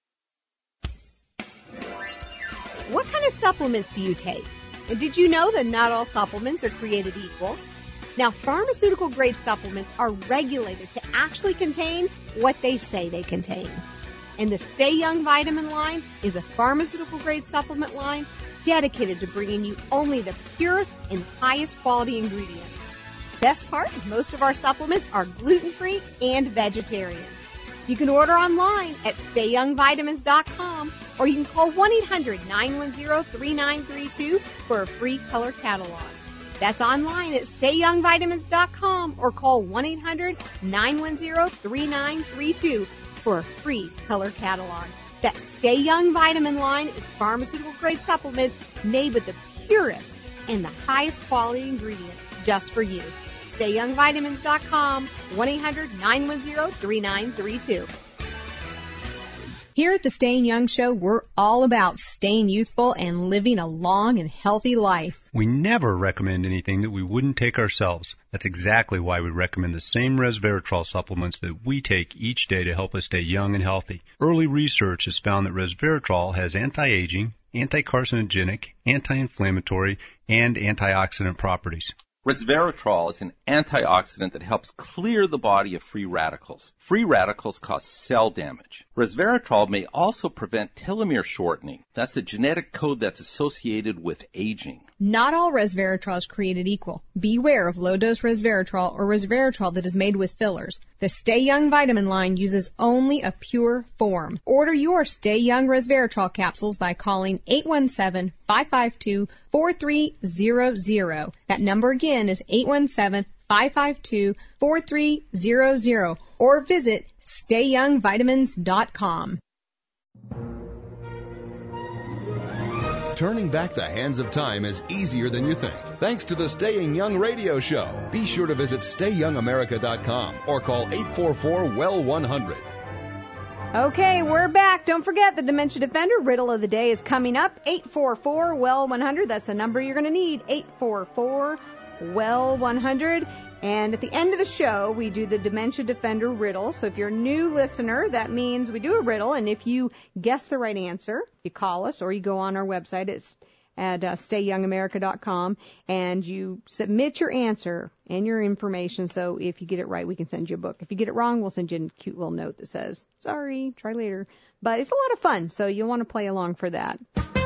What kind of supplements do you take? And did you know that not all supplements are created equal? Now, pharmaceutical-grade supplements are regulated to actually contain what they say they contain. And the Stay Young Vitamin line is a pharmaceutical-grade supplement line dedicated to bringing you only the purest and highest quality ingredients. Best part, most of our supplements are gluten-free and vegetarian. You can order online at stay young vitamins dot com or you can call one eight hundred nine one zero three nine three two for a free color catalog. That's online at stay young vitamins dot com or call one eight hundred nine one zero three nine three two for a free color catalog. That Stay Young Vitamin line is pharmaceutical-grade supplements made with the purest and the highest quality ingredients just for you. stay young vitamins dot com, one eight hundred nine one zero three nine three two. Here at the Staying Young Show, we're all about staying youthful and living a long and healthy life. We never recommend anything that we wouldn't take ourselves. That's exactly why we recommend the same resveratrol supplements that we take each day to help us stay young and healthy. Early research has found that resveratrol has anti-aging, anti-carcinogenic, anti-inflammatory, and antioxidant properties. Resveratrol is an antioxidant that helps clear the body of free radicals. Free radicals cause cell damage. Resveratrol may also prevent telomere shortening. That's a genetic code that's associated with aging. Not all resveratrol is created equal. Beware of low-dose resveratrol or resveratrol that is made with fillers. The Stay Young Vitamin line uses only a pure form. Order your Stay Young resveratrol capsules by calling eight one seven, five five two, four three zero zero. That number again is eight one seven, five five two, four three zero zero or visit stay young vitamins dot com. Turning back the hands of time is easier than you think, thanks to the Staying Young radio show. Be sure to visit stay young america dot com or call eight four four, W E L one hundred. Okay, we're back. Don't forget the Dementia Defender riddle of the day is coming up. eight four four, W E L one hundred. That's the number you're going to need. eight four four, W E L one hundred. And at the end of the show, we do the Dementia Defender riddle. So if you're a new listener, that means we do a riddle. And if you guess the right answer, you call us or you go on our website. It's at uh, stay young america dot com and you submit your answer and your information. So if you get it right, we can send you a book. If you get it wrong, we'll send you a cute little note that says, sorry, try later. But it's a lot of fun, so you'll want to play along for that.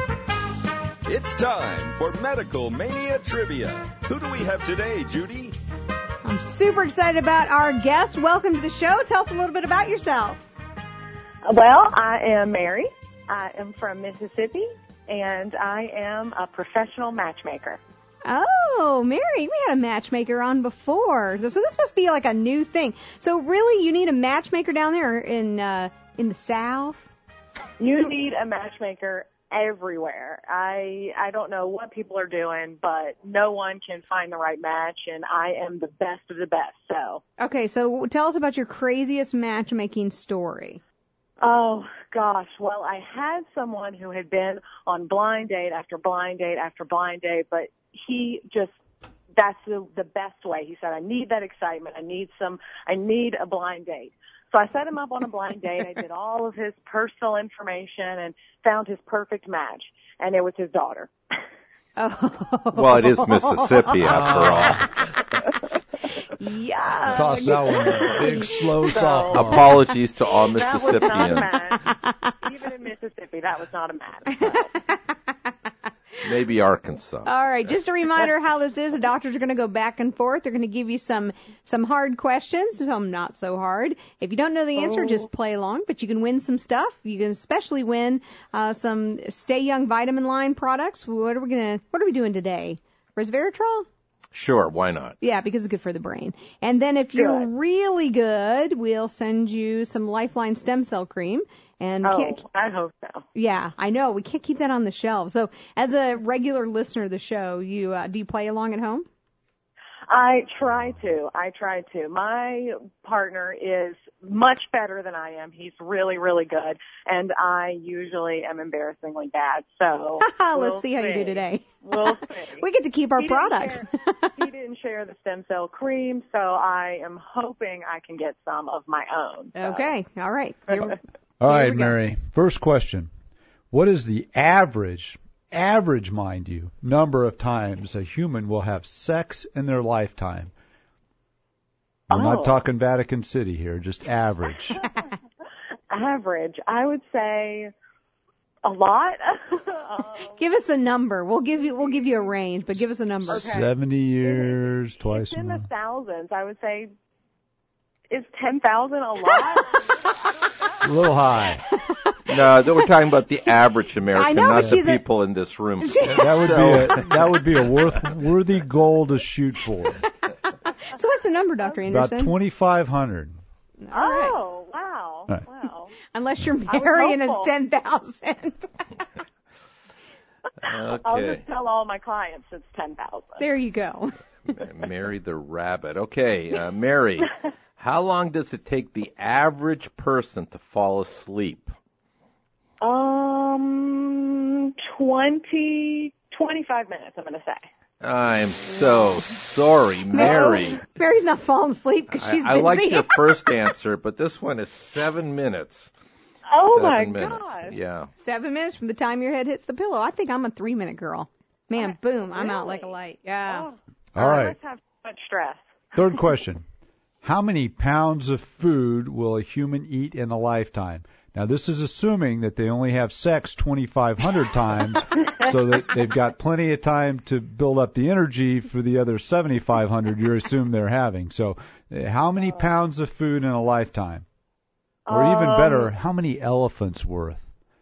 It's time for Medical Mania Trivia. Who do we have today, Judy? I'm super excited about our guest. Welcome to the show. Tell us a little bit about yourself. Well, I am Mary. I am from Mississippi, and I am a professional matchmaker. Oh, Mary, we had a matchmaker on before. So this must be like a new thing. So really, you need a matchmaker down there in uh, in the South? You need a matchmaker everywhere. I I don't know what people are doing, but no one can find the right match, and I am the best of the best. So okay, so tell us about your craziest matchmaking story. Oh gosh, well, I had someone who had been on blind date after blind date after blind date, but he just that's the the best way. He said, I need that excitement. I need some. I need a blind date. So I set him up on a blind date. I did all of his personal information and found his perfect match, and it was his daughter. Oh. Well, it is Mississippi after all. Yeah. Toss that one a big, slow So- softball. Apologies to all That was not a Mississippians. match. Even in Mississippi, that was not a match. Maybe Arkansas. All right, just a reminder how this is. The doctors are going to go back and forth. They're going to give you some some hard questions, some not so hard. If you don't know the answer, Oh. just play along, but you can win some stuff. You can especially win uh, some Stay Young Vitamin line products. What are we going to, what are we doing today? Resveratrol? Sure, why not? Yeah, because it's good for the brain. And then if you're Good. really good, we'll send you some Lifeline stem cell cream. And we Oh, can't, I hope so. yeah, I know. We can't keep that on the shelf. So as a regular listener of the show, you uh, do you play along at home? I try to. I try to. My partner is much better than I am. He's really, really good. And I usually am embarrassingly bad. So Let's we'll see how you do today. We'll see. We get to keep our He didn't products. share- he didn't share the stem cell cream, so I am hoping I can get some of my own. So. Okay. All right. Here we- All Here right, we go. Mary. First question. What is the average, average, mind you, number of times a human will have sex in their lifetime? We're Oh. not talking Vatican City here, just average. Average, I would say a lot. um, Give us a number. We'll give you we'll give you a range, but give us a number. Okay. seventy years, twice it's a in the month. thousands. I would say, is ten thousand a lot? A little high. No, that we're talking about the average American, I know, not but the she's a- people in this room. That would be a, that would be a worth, worthy goal to shoot for. So what's the number, Doctor About Anderson? twenty-five hundred. All right. Oh, wow. Right. Wow. Unless you're I was marrying us hopeful. ten thousand. I'll Okay, just tell all my clients it's ten thousand. There you go. Mary the rabbit. Okay, uh, Mary, how long does it take the average person to fall asleep? Um, twenty, twenty-five minutes, I'm going to say. I'm so sorry, Mary. No, Mary's not falling asleep because she's I, I busy. liked your first answer, but this one is seven minutes. Oh, seven my minutes. God. Yeah. Seven minutes from the time your head hits the pillow. I think I'm a three minute girl. Man, boom, I'm out Really? like a light. Yeah. Oh, All I right. must have too much stress. Third question. How many pounds of food will a human eat in a lifetime? Now, this is assuming that they only have sex twenty-five hundred times, so that they've got plenty of time to build up the energy for the other seventy-five hundred you assume they're having. So uh, how many pounds of food in a lifetime? Or even Um, better, how many elephants worth?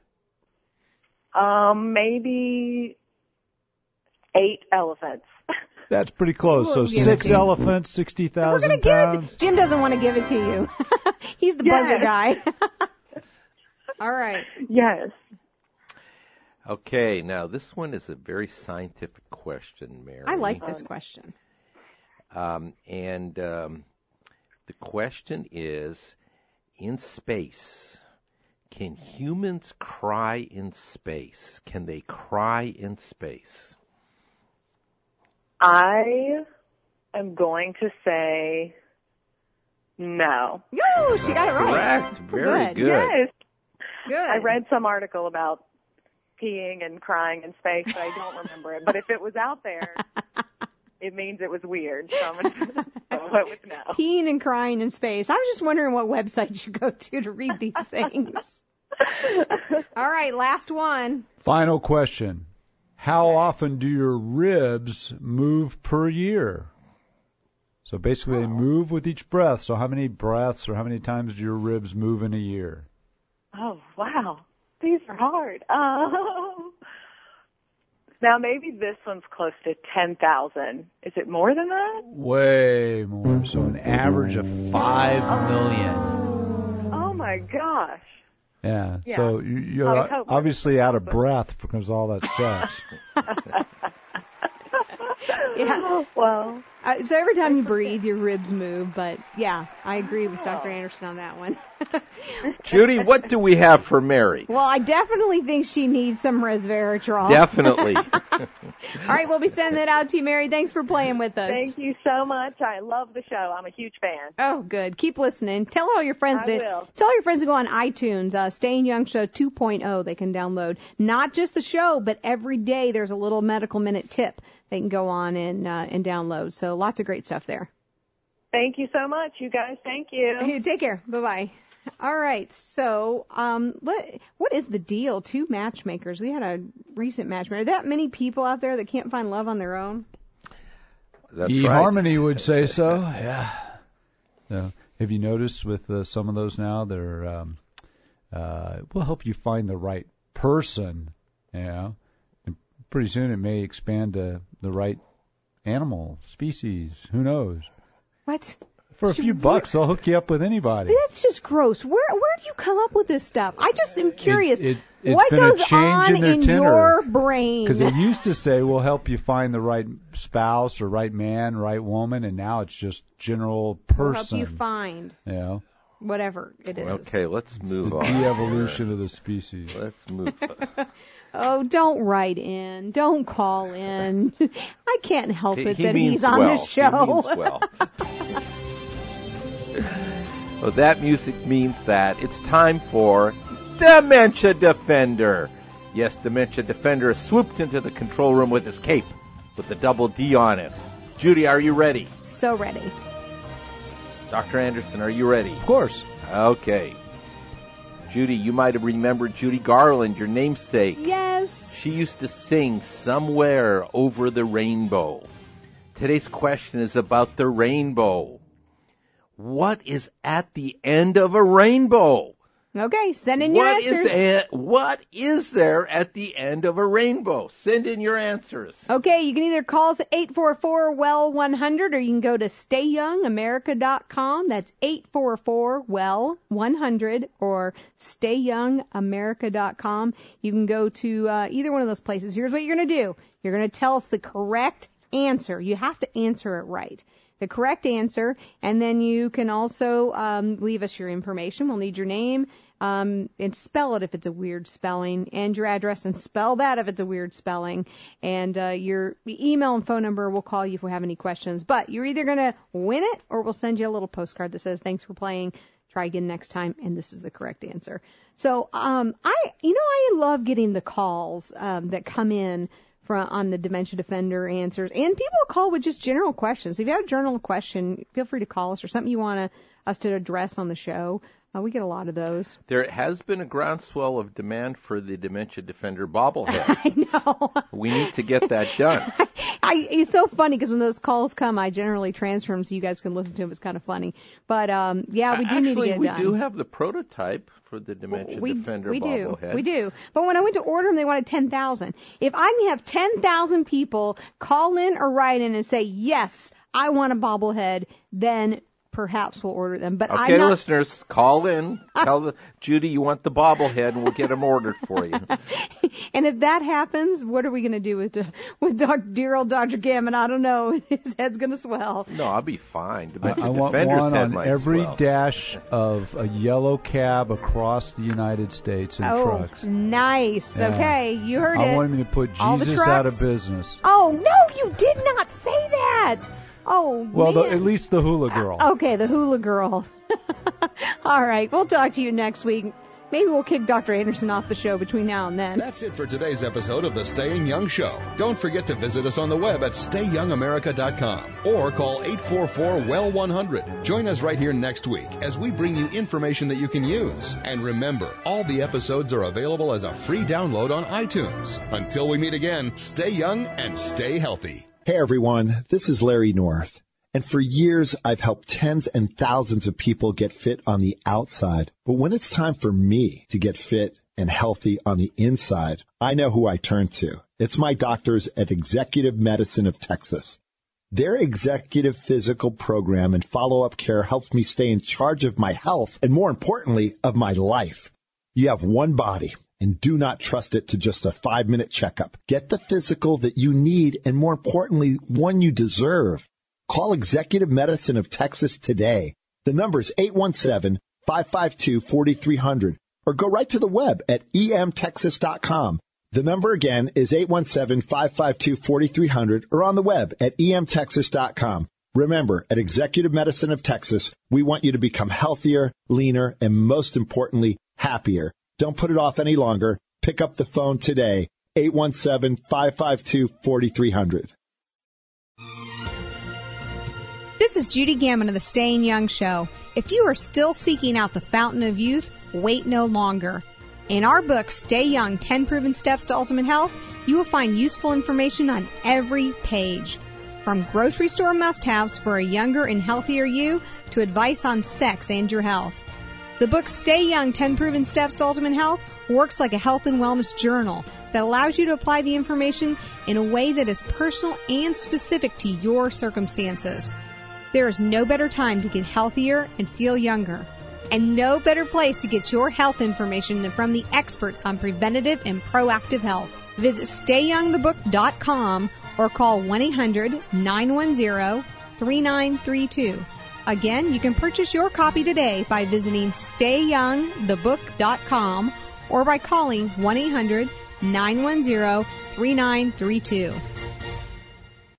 Um, maybe eight elephants. That's pretty close. So We'll give it six to you. elephants, sixty We're thousand going to give it pounds. to Jim doesn't want to give it to you. He's the Yes. buzzer guy. All right. Yes. Okay, now this one is a very scientific question, Mary. I like this question. Um, and um, the question is, in space, can humans cry in space? Can they cry in space? I am going to say no. Yo, she got it right. Correct. Very Good. good. Yes. Good. I read some article about peeing and crying in space, but I don't remember it. But if it was out there, it means it was weird. So I'm going to go with no. Peeing and crying in space. I was just wondering what website you go to to read these things. All right, last one. Final question. How often do your ribs move per year? So basically they move with each breath. So how many breaths or how many times do your ribs move in a year? Oh, wow. These are hard. Um, now, maybe this one's close to ten thousand. Is it more than that? Way more. So an average of five million. Oh, my gosh. Yeah. Yeah. So you- you're I would hope obviously out of breath because of all that sex. Yeah. Well, Uh, so every time you breathe, your ribs move. But yeah, I agree with Doctor Anderson on that one. Judy, what do we have for Mary? Well, I definitely think she needs some resveratrol. Definitely. All right, we'll be sending that out to you, Mary. Thanks for playing with us. thank you so much. I love the show. I'm a huge fan. Oh, good. Keep listening. Tell all your friends I to will. tell all your friends to go on iTunes. Uh, Staying Young Show two point oh. They can download not just the show, but every day there's a little medical minute tip they can go on and uh, and download. So lots of great stuff there. Thank you so much, you guys. Thank you. Take care. Bye bye. All right. So, um, what what is the deal? Two matchmakers. We had a recent matchmaker. Are that many people out there that can't find love on their own? That's E right. Harmony would say so. Yeah. No. Have you noticed with uh, some of those now, they're um, uh, will help you find the right person. You know, and pretty soon it may expand to the right animal species. Who knows? What? For a few bucks, they'll hook you up with anybody. That's just gross. Where where do you come up with this stuff? I just am curious. It, it, it's what been goes a change on in, their in tenor. your brain? Because they used to say, we'll help you find the right spouse or right man, right woman, and now it's just general person. We'll help you find. You know? Whatever it is. Okay, let's move it's the on. de-evolution of the species. Let's move on. Oh, don't write in. Don't call in. I can't help he, it he that means he's on well. the show. He means well. Well, that music means that it's time for Dementia Defender. Yes, Dementia Defender swooped into the control room with his cape with the double D on it. Judy, are you ready? So ready. Doctor Anderson, are you ready? Of course. Okay. Judy, you might have remembered Judy Garland, your namesake. Yes. She used to sing Somewhere Over the Rainbow. Today's question is about the rainbow. What is at the end of a rainbow? Okay, send in your What answers. is a, what is there at the end of a rainbow? Send in your answers. Okay, you can either call us at eight four four, W E L one hundred, or you can go to stay young america dot com. That's eight four four, W E L one hundred, or stay young america dot com. You can go to uh, either one of those places. Here's what you're going to do. You're going to tell us the correct answer. You have to answer it right. The correct answer, and then you can also um, leave us your information. We'll need your name, um, and spell it if it's a weird spelling, and your address, and spell that if it's a weird spelling, and uh, your email and phone number. We'll call you if we have any questions. But you're either going to win it, or we'll send you a little postcard that says, thanks for playing, try again next time, and this is the correct answer. So um, I, you know, I love getting the calls um, that come in on the Dementia Defender answers, and people call with just general questions. If you have a general question, feel free to call us, or something you want to, us to address on the show. Uh, we get a lot of those. There has been a groundswell of demand for the Dementia Defender bobblehead. I know. We need to get that done. I, it's so funny because when those calls come, I generally transfer them so you guys can listen to them. It's kind of funny. But, um, yeah, we do Actually, need to get it we done. we do have the prototype for the Dementia we, Defender we bobblehead. do. We do. But when I went to order them, they wanted ten thousand. If I can have ten thousand people call in or write in and say, yes, I want a bobblehead, then perhaps we'll order them. But okay, I'm not... listeners, call in. Tell the, Judy you want the bobblehead, and we'll get them ordered for you. And if that happens, what are we going to do with uh, with Doctor dear old Doctor Gammon? I don't know. His head's going to swell. No, I'll be fine. Dementia I, I want Defender's one head on might every swell. dash of a yellow cab across the United States in oh, trucks. nice. Yeah. Okay, you heard I it. want him to put All the Jesus out trucks? of business. Oh, no, you did not say that. Oh, Well, the, man. at least the hula girl. Okay, the hula girl. All right, we'll talk to you next week. Maybe we'll kick Doctor Anderson off the show between now and then. That's it for today's episode of the Staying Young Show. Don't forget to visit us on the web at stay young america dot com or call eight four four, W E L one hundred. Join us right here next week as we bring you information that you can use. And remember, all the episodes are available as a free download on iTunes. Until we meet again, stay young and stay healthy. Hey everyone, this is Larry North. And for years, I've helped tens and thousands of people get fit on the outside. But when it's time for me to get fit and healthy on the inside, I know who I turn to. It's my doctors at Executive Medicine of Texas. Their executive physical program and follow-up care helps me stay in charge of my health and, more importantly, of my life. You have one body, and do not trust it to just a five-minute checkup. Get the physical that you need and, more importantly, one you deserve. Call Executive Medicine of Texas today. The number is eight one seven, five five two, four three zero zero or go right to the web at e m texas dot com. The number again is eight one seven, five five two, four three zero zero or on the web at e m texas dot com. Remember, at Executive Medicine of Texas, we want you to become healthier, leaner, and most importantly, happier. Don't put it off any longer. Pick up the phone today, eight one seven, five five two, four three zero zero. This is Judy Gammon of the Staying Young Show. If you are still seeking out the fountain of youth, wait no longer. In our book, Stay Young, ten Proven Steps to Ultimate Health, you will find useful information on every page. From grocery store must-haves for a younger and healthier you to advice on sex and your health. The book Stay Young, ten Proven Steps to Ultimate Health works like a health and wellness journal that allows you to apply the information in a way that is personal and specific to your circumstances. There is no better time to get healthier and feel younger. And no better place to get your health information than from the experts on preventative and proactive health. Visit stay young the book dot com or call one eight hundred nine one zero three nine three two. Again, you can purchase your copy today by visiting stay young the book dot com or by calling one eight hundred nine one zero three nine three two.